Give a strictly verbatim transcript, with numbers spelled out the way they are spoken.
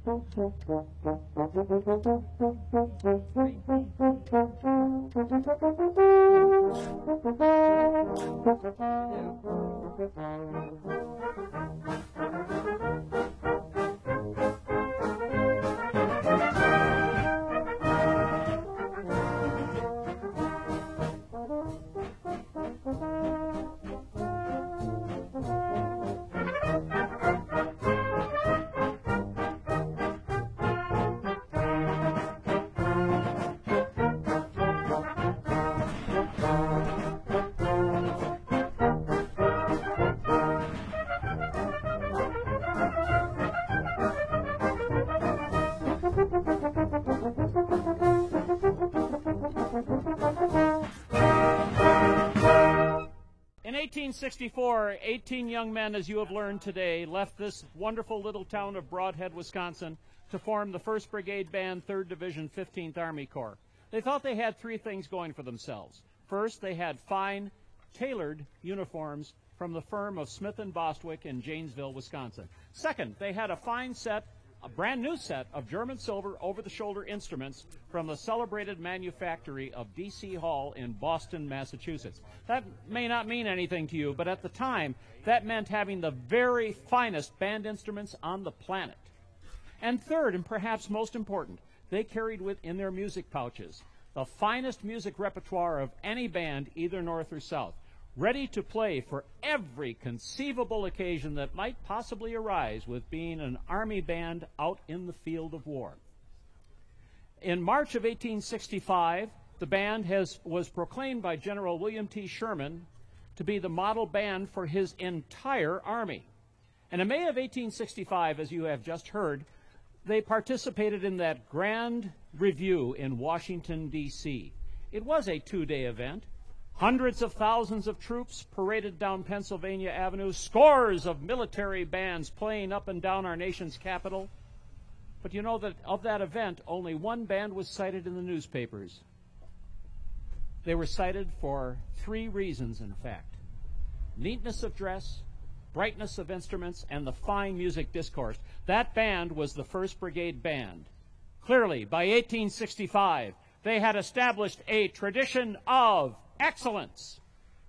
In eighteen sixty-four, eighteen young men, as you have learned today, left this wonderful little town of Broadhead, Wisconsin, to form the first Brigade Band, third Division, fifteenth Army Corps. They thought they had three things going for themselves. First, they had fine, tailored uniforms from the firm of Smith and Bostwick in Janesville, Wisconsin. Second, they had a fine set, a brand new set of German silver over-the-shoulder instruments from the celebrated manufactory of D C Hall in Boston, Massachusetts. That may not mean anything to you, but at the time, that meant having the very finest band instruments on the planet. And third, and perhaps most important, they carried within their music pouches the finest music repertoire of any band, either north or south, ready to play for every conceivable occasion that might possibly arise with being an Army band out in the field of war. In March of eighteen sixty-five, the band has, was proclaimed by General William T. Sherman to be the model band for his entire Army. And in May of eighteen sixty-five, as you have just heard, they participated in that grand review in Washington, D C It was a two-day event. Hundreds of thousands of troops paraded down Pennsylvania Avenue, scores of military bands playing up and down our nation's capital. But you know that of that event, only one band was cited in the newspapers. They were cited for three reasons, in fact: neatness of dress, brightness of instruments, and the fine music discoursed. That band was the first Brigade Band. Clearly, by eighteen sixty-five, they had established a tradition of excellence.